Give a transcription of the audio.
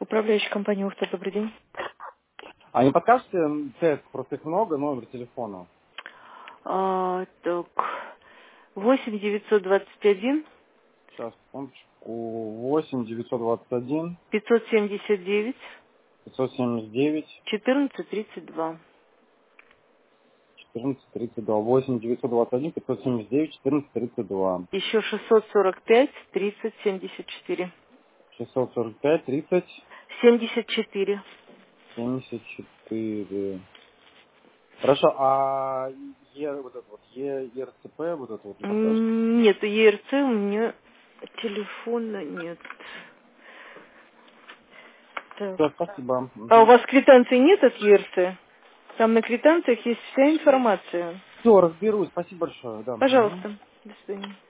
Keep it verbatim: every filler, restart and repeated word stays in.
Управляющая компания Ухта, добрый день. А не подскажете тест, просто их много, номер телефона? А, так, восемь девятьсот двадцать один Сейчас, секундочку. восемь девятьсот двадцать один пятьсот семьдесят девять пятьсот семьдесят девять четырнадцать тридцать два. четырнадцать тридцать два. восемь девятьсот двадцать один пятьсот семьдесят девять четырнадцать тридцать два. Еще шестьсот сорок пять тридцать семьдесят четыре. шестьсот сорок пять тридцать семьдесят четыре. семьдесят четыре. Хорошо, а Е, вот это вот, Е, ЕРЦП, вот это вот не подскажете? М, Нет, ЕРЦ у меня телефона нет. Так. Все, спасибо. А у Угу. вас квитанции нет от ЕРЦ? Там на квитанциях есть вся информация. Все, разберусь. Спасибо большое. Да. Мгм. Пожалуйста. До свидания.